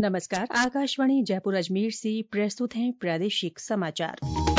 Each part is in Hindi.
नमस्कार। आकाशवाणी जयपुर अजमेर से प्रस्तुत हैं प्रादेशिक समाचार।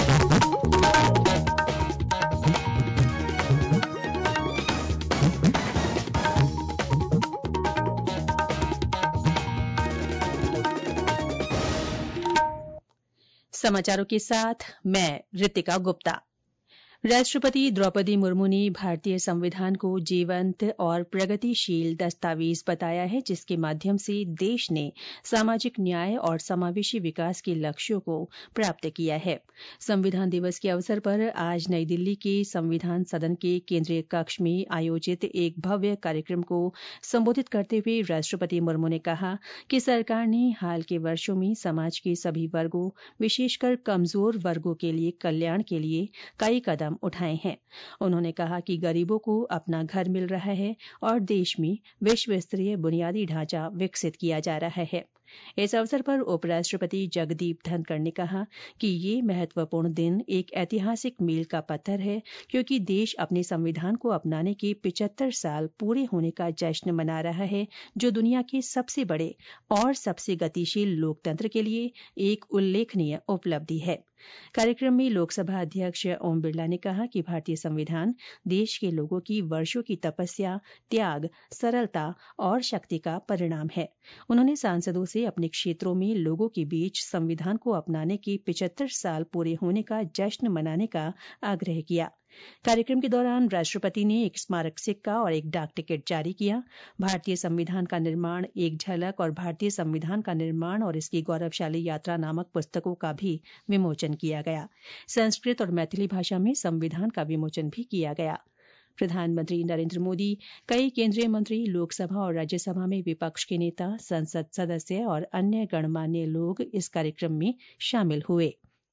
समाचारों के साथ मैं ऋतिका गुप्ता। राष्ट्रपति द्रौपदी मुर्मू ने भारतीय संविधान को जीवंत और प्रगतिशील दस्तावेज बताया है, जिसके माध्यम से देश ने सामाजिक न्याय और समावेशी विकास के लक्ष्यों को प्राप्त किया है। संविधान दिवस के अवसर पर आज नई दिल्ली के संविधान सदन के केंद्रीय कक्ष में आयोजित एक भव्य कार्यक्रम को संबोधित करते हुए राष्ट्रपति मुर्मू ने कहा कि सरकार ने हाल के वर्षों में समाज के सभी वर्गों, विशेषकर कमजोर वर्गों के लिए कल्याण के लिए कई कदम उठाए हैं। उन्होंने कहा कि गरीबों को अपना घर मिल रहा है और देश में विश्व स्तरीय बुनियादी ढांचा विकसित किया जा रहा है। इस अवसर पर उपराष्ट्रपति जगदीप धनखड़ ने कहा कि ये महत्वपूर्ण दिन एक ऐतिहासिक मील का पत्थर है, क्योंकि देश अपने संविधान को अपनाने के 75 साल पूरे होने का जश्न मना रहा है, जो दुनिया के सबसे बड़े और सबसे गतिशील लोकतंत्र के लिए एक उल्लेखनीय उपलब्धि है। कार्यक्रम में लोकसभा अध्यक्ष ओम बिरला ने कहा कि भारतीय संविधान देश के लोगों की वर्षों की तपस्या, त्याग, सरलता और शक्ति का परिणाम है। उन्होंने सांसदों से अपने क्षेत्रों में लोगों के बीच संविधान को अपनाने के 75 साल पूरे होने का जश्न मनाने का आग्रह किया। कार्यक्रम के दौरान राष्ट्रपति ने एक स्मारक सिक्का और एक डाक टिकट जारी किया। भारतीय संविधान का निर्माण, एक झलक और भारतीय संविधान का निर्माण और इसकी गौरवशाली यात्रा नामक पुस्तकों का भी विमोचन किया गया। संस्कृत और मैथिली भाषा में संविधान का विमोचन भी किया गया। प्रधानमंत्री नरेंद्र मोदी, कई केंद्रीय मंत्री, लोकसभा और राज्यसभा में विपक्ष के नेता, संसद सदस्य और अन्य गणमान्य लोग इस कार्यक्रम में शामिल हुए।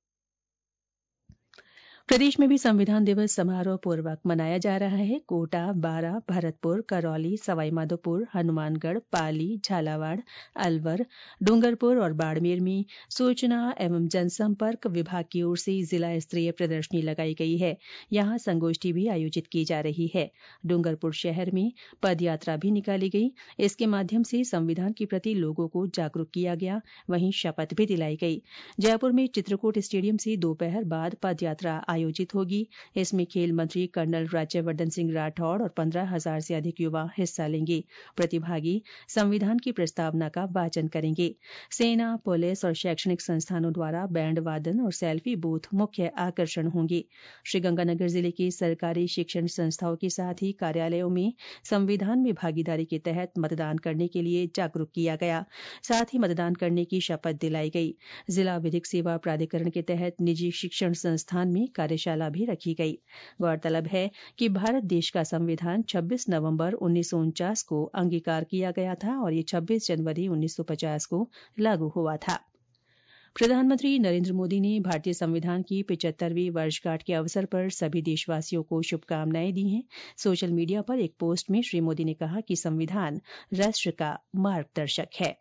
प्रदेश में भी संविधान दिवस समारोह पूर्वक मनाया जा रहा है। कोटा, बारां, भरतपुर, करौली, सवाईमाधोपुर, हनुमानगढ़, पाली, झालावाड़, अलवर, डूंगरपुर और बाड़मेर में सूचना एवं जनसंपर्क विभाग की ओर से जिला स्तरीय प्रदर्शनी लगाई गई है। यहां संगोष्ठी भी आयोजित की जा रही है। डूंगरपुर शहर में पदयात्रा भी निकाली गई। इसके माध्यम से संविधान के प्रति लोगों को जागरूक किया गया। वहीं शपथ भी दिलाई गई। जयपुर में चित्रकूट स्टेडियम से दोपहर बाद पदयात्रा आयोजित होगी। इसमें खेल मंत्री कर्नल राज्यवर्धन सिंह राठौड़ और 15,000 से अधिक युवा हिस्सा लेंगे। प्रतिभागी संविधान की प्रस्तावना का वाचन करेंगे। सेना, पुलिस और शैक्षणिक संस्थानों द्वारा बैंड वादन और सेल्फी बूथ मुख्य आकर्षण होंगे। श्रीगंगानगर जिले के सरकारी शिक्षण संस्थाओं के साथ ही कार्यालयों में संविधान में भागीदारी के तहत मतदान करने के लिए जागरूक किया गया। साथ ही मतदान करने की शपथ दिलाई गई। जिला विधिक सेवा प्राधिकरण के तहत निजी शिक्षण संस्थान में कार्यशाला भी रखी गई। गौरतलब है कि भारत देश का संविधान 26 नवंबर 1949 को अंगीकार किया गया था और ये 26 जनवरी 1950 को लागू हुआ था। प्रधानमंत्री नरेंद्र मोदी ने भारतीय संविधान की 75वीं वर्षगांठ के अवसर पर सभी देशवासियों को शुभकामनाएं दी हैं। सोशल मीडिया पर एक पोस्ट में श्री मोदी ने कहा कि संविधान राष्ट्र का मार्गदर्शक है।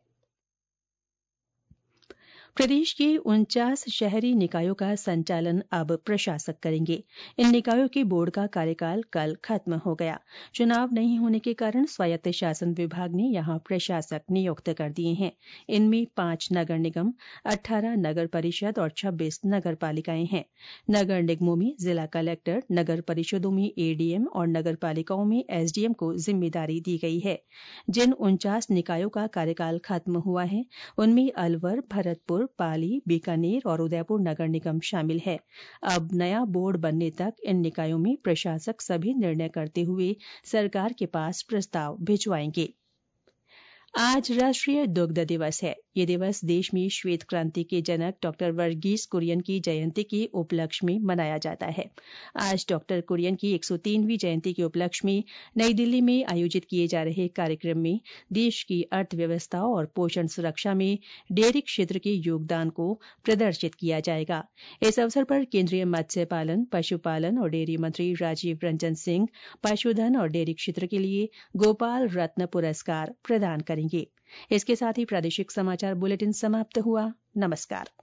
प्रदेश के 49 शहरी निकायों का संचालन अब प्रशासक करेंगे। इन निकायों के बोर्ड का कार्यकाल कल खत्म हो गया। चुनाव नहीं होने के कारण स्वायत्त शासन विभाग ने यहां प्रशासक नियुक्त कर दिए हैं। इनमें 5 नगर निगम, 18 नगर परिषद और 26 नगर पालिकाएं हैं। नगर निगमों में जिला कलेक्टर, नगर परिषदों में एडीएम और नगर पालिकाओं में एसडीएम को जिम्मेदारी दी गई है। जिन 49 निकायों का कार्यकाल खत्म हुआ है, उनमें अलवर, भरतपुर, पाली, बीकानेर और उदयपुर नगर निगम शामिल है। अब नया बोर्ड बनने तक इन निकायों में प्रशासक सभी निर्णय करते हुए सरकार के पास प्रस्ताव भिजवाएंगे। आज राष्ट्रीय दुग्ध दिवस है। ये दिवस देश में श्वेत क्रांति के जनक डॉक्टर वर्गीस कुरियन की जयंती के उपलक्ष्य में मनाया जाता है। आज डॉक्टर कुरियन की 103वीं जयंती के उपलक्ष्य में नई दिल्ली में आयोजित किए जा रहे कार्यक्रम में देश की अर्थव्यवस्था और पोषण सुरक्षा में डेयरी क्षेत्र के योगदान को प्रदर्शित किया जाएगा। इस अवसर पर केंद्रीय मत्स्य पालन, पशुपालन और डेयरी मंत्री राजीव रंजन सिंह पशुधन और डेयरी क्षेत्र के लिए गोपाल रत्न पुरस्कार प्रदान करेंगे। इसके साथ ही प्रादेशिक समाचार बुलेटिन समाप्त हुआ। नमस्कार।